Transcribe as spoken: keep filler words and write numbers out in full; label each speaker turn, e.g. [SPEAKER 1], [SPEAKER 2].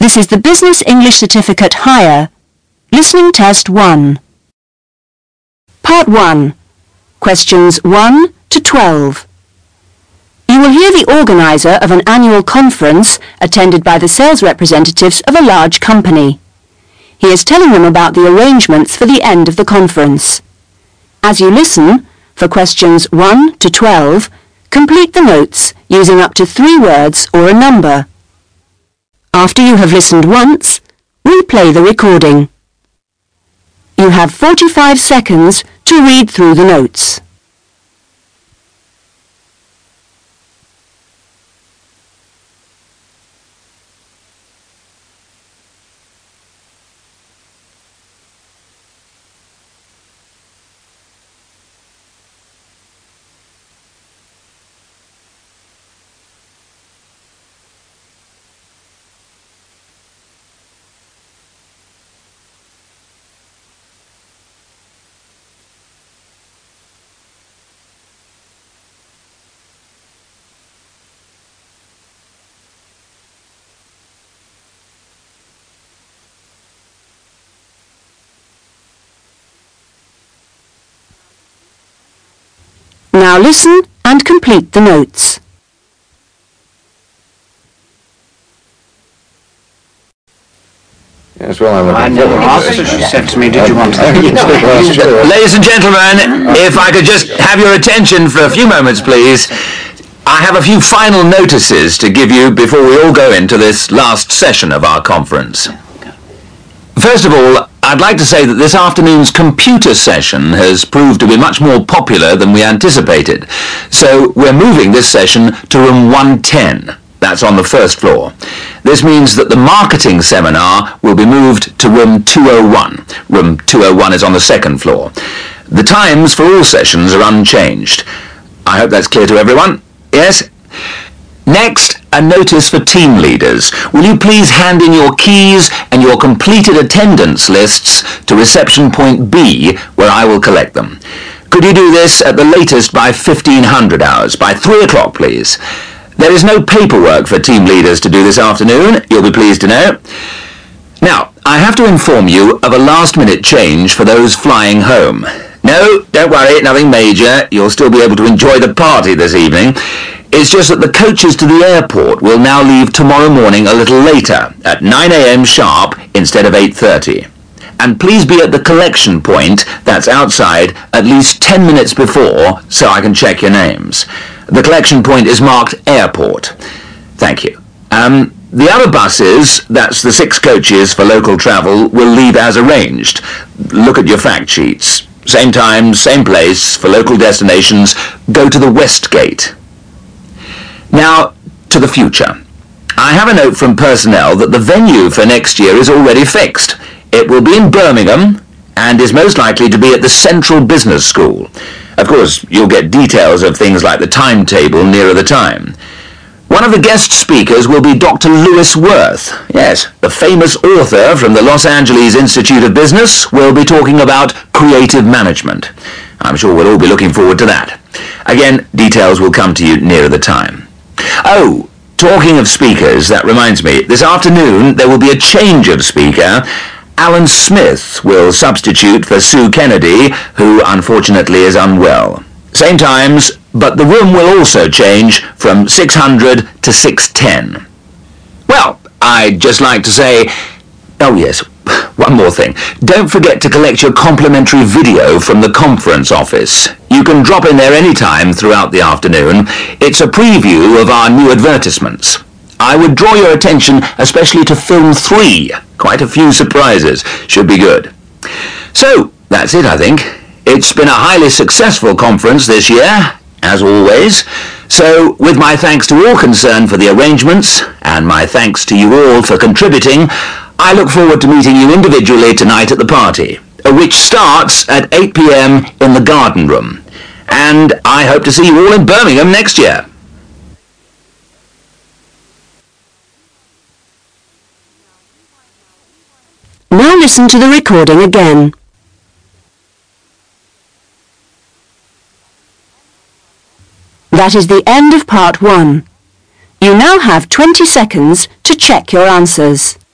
[SPEAKER 1] This is the Business English Certificate Higher. Listening Test one. Part one. Questions one to twelve. You will hear the organiser of an annual conference attended by the sales representatives of a large company. He is telling them about the arrangements for the end of the conference. As you listen, for questions one to twelve, complete the notes using up to three words or a number. After you have listened once, replay the recording. You have forty-five seconds to read through the notes. Now listen and complete the notes.
[SPEAKER 2] Yes, well, I'm
[SPEAKER 3] I never asked her. She said to me, did you want to...
[SPEAKER 4] Ladies and gentlemen, if I could just have your attention for a few moments, please. I have a few final notices to give you before we all go into this last session of our conference. First of all, I'd like to say that this afternoon's computer session has proved to be much more popular than we anticipated. So we're moving this session to room one ten. That's on the first floor. This means that the marketing seminar will be moved to room two oh one. Room two oh one is on the second floor. The times for all sessions are unchanged. I hope that's clear to everyone. Yes? Next, a notice for team leaders. Will you please hand in your keys and your completed attendance lists to reception point B, where I will collect them. Could you do this at the latest by fifteen hundred hours, by three o'clock, please? There is no paperwork for team leaders to do this afternoon, you'll be pleased to know. Now, I have to inform you of a last-minute change for those flying home. No, don't worry, nothing major. You'll still be able to enjoy the party this evening. It's just that the coaches to the airport will now leave tomorrow morning a little later, at nine a m sharp instead of eight thirty. And please be at the collection point, that's outside, at least ten minutes before, so I can check your names. The collection point is marked airport. Thank you. Um, the other buses, that's the six coaches for local travel, will leave as arranged. Look at your fact sheets. Same time, same place, for local destinations, go to the West Gate. Now, to the future. I have a note from personnel that the venue for next year is already fixed. It will be in Birmingham and is most likely to be at the Central Business School. Of course, you'll get details of things like the timetable nearer the time. One of the guest speakers will be Doctor Lewis Worth. Yes, the famous author from the Los Angeles Institute of Business will be talking about creative management. I'm sure we'll all be looking forward to that. Again, details will come to you nearer the time. Oh, talking of speakers, that reminds me, this afternoon there will be a change of speaker. Alan Smith will substitute for Sue Kennedy, who unfortunately is unwell. Same times, but the room will also change from six hundred to six ten. Well, I'd just like to say, oh yes, one more thing. Don't forget to collect your complimentary video from the conference office. You can drop in there any time throughout the afternoon. It's a preview of our new advertisements. I would draw your attention especially to film three. Quite a few surprises. Should be good. So, that's it, I think. It's been a highly successful conference this year, as always. So, with my thanks to all concerned for the arrangements, and my thanks to you all for contributing, I look forward to meeting you individually tonight at the party, which starts at eight p m in the garden room. And I hope to see you all in Birmingham next year.
[SPEAKER 1] Now listen to the recording again. That is the end of part one. You now have twenty seconds to check your answers.